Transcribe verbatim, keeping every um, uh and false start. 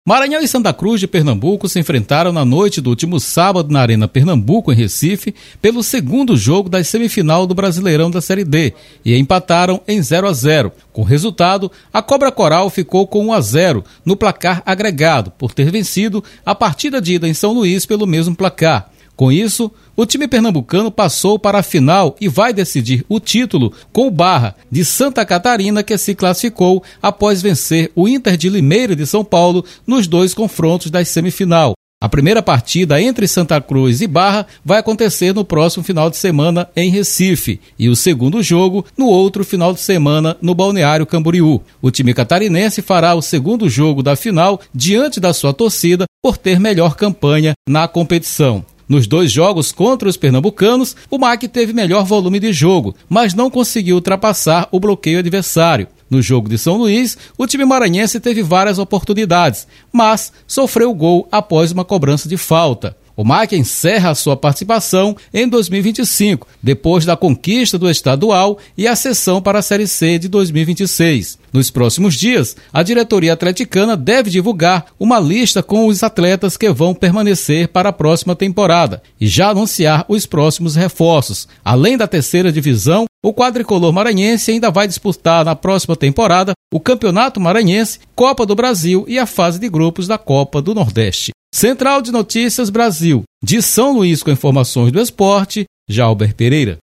Maranhão e Santa Cruz de Pernambuco se enfrentaram na noite do último sábado na Arena Pernambuco, em Recife, pelo segundo jogo da semifinal do Brasileirão da Série D e empataram em zero a zero. Com o resultado, a Cobra Coral ficou com um a zero no placar agregado, por ter vencido a partida de ida em São Luís pelo mesmo placar. Com isso, o time pernambucano passou para a final e vai decidir o título com o Barra de Santa Catarina, que se classificou após vencer o Inter de Limeira de São Paulo nos dois confrontos da semifinal. A primeira partida entre Santa Cruz e Barra vai acontecer no próximo final de semana em Recife e o segundo jogo no outro final de semana no Balneário Camboriú. O time catarinense fará o segundo jogo da final diante da sua torcida por ter melhor campanha na competição. Nos dois jogos contra os pernambucanos, o M A C teve melhor volume de jogo, mas não conseguiu ultrapassar o bloqueio adversário. No jogo de São Luís, o time maranhense teve várias oportunidades, mas sofreu gol após uma cobrança de falta. O M A C encerra a sua participação em dois mil e vinte e cinco, depois da conquista do estadual e a ascensão para a Série C de dois mil e vinte e seis. Nos próximos dias, a diretoria atleticana deve divulgar uma lista com os atletas que vão permanecer para a próxima temporada e já anunciar os próximos reforços. Além da terceira divisão, o quadricolor maranhense ainda vai disputar na próxima temporada o Campeonato Maranhense, Copa do Brasil e a fase de grupos da Copa do Nordeste. Central de Notícias Brasil, de São Luís com informações do esporte, Jalber Pereira.